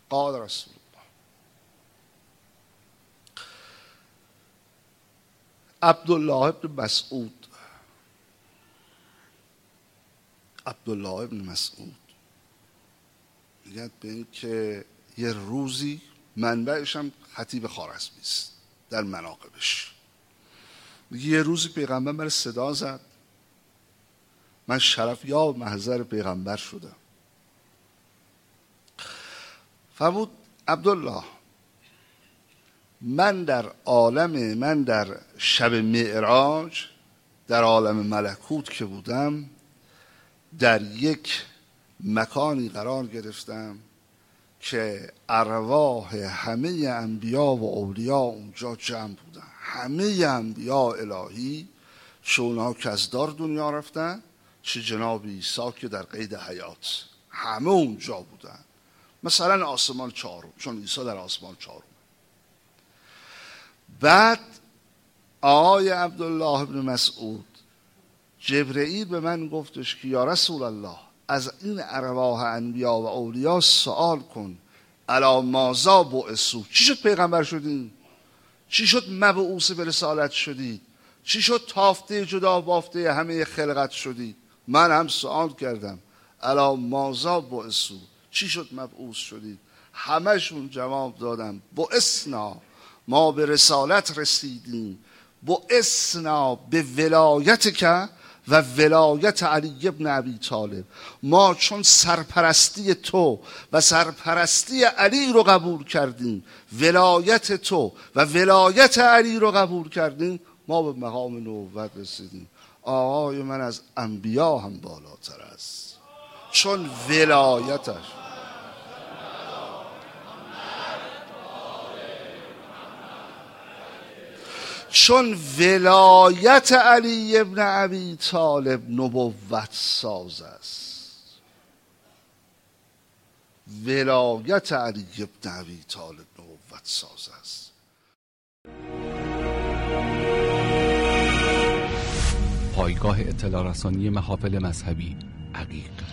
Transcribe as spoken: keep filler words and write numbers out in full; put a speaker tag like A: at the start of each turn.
A: قال رسول الله. عبدالله ابن مسعود عبدالله ابن مسعود میگه به این که یه روزی، منبعش هم خطیب خوارزمی است در مناقبش، میگه یه روزی پیغمبر من صدا زد، من شرف یا محضر پیغمبر شدم. فرمود عبدالله من در عالم من در شب معراج در عالم ملکوت که بودم در یک مکانی قرار گرفتم که ارواح همه انبیا و اولیا اونجا جمع بودن. همه انبیا الهی، چه اونها که از دار دنیا رفتن، چه جناب عیسی که در قید حیات، همه اونجا بودن. مثلا آسمان چهارم، چون عیسی در آسمان چهارم. بعد آقای عبدالله ابن مسعود جبرئیل به من گفتش که یا رسول الله از این ارواح انبیا و اولیا سوال کن، الا ماذا بعثوا، چی شد پیغمبر شدین؟ چی شد مبعوث به رسالت شدید؟ چی شد تافته جدا بافته همه خلقت شدید؟ من هم سوال کردم الا ماذا بعثوا، چی شد مبعوث شدید؟ همشون جواب دادم بعثنا، ما به رسالت رسیدیم، بعثنا به ولایت که و ولایت علی ابن ابی طالب، ما چون سرپرستی تو و سرپرستی علی رو قبول کردیم، ولایت تو و ولایت علی رو قبول کردیم، ما به مقام نبوت رسیدیم. آقای من از انبیا هم بالاتر است، چون ولایتش چون ولایت علی ابن ابی طالب نبوت ساز است. ولایت علی ابن ابی طالب نبوت ساز است.
B: پایگاه اطلاع رسانی محافل مذهبی عقیق.